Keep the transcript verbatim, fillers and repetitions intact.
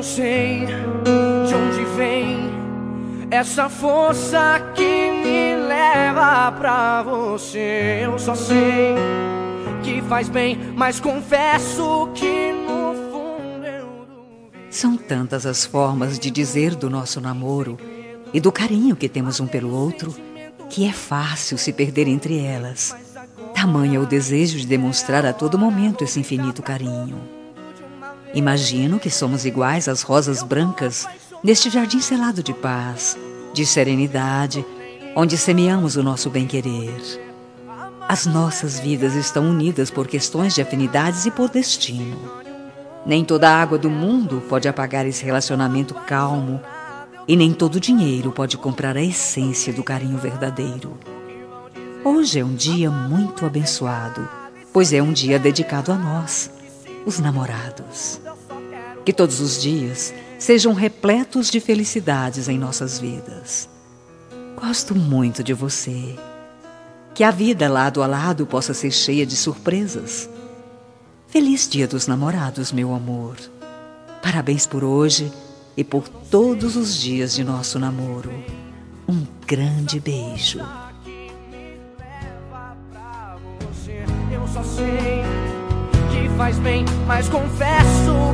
não sei de onde vem essa força que me leva pra você. Eu só sei que faz bem, mas confesso que no fundo eu duvido. São tantas as formas de dizer do nosso namoro e do carinho que temos um pelo outro, que é fácil se perder entre elas. Tamanho é o desejo de demonstrar a todo momento esse infinito carinho. Imagino que somos iguais às rosas brancas neste jardim selado de paz, de serenidade, onde semeamos o nosso bem-querer. As nossas vidas estão unidas por questões de afinidades e por destino. Nem toda a água do mundo pode apagar esse relacionamento calmo, e nem todo dinheiro pode comprar a essência do carinho verdadeiro. Hoje é um dia muito abençoado, pois é um dia dedicado a nós, os namorados. Que todos os dias sejam repletos de felicidades em nossas vidas. Gosto muito de você. Que a vida lado a lado possa ser cheia de surpresas. Feliz Dia dos Namorados, meu amor. Parabéns por hoje e por todos os dias de nosso namoro. Um grande beijo. Eu só sei que faz bem, mas confesso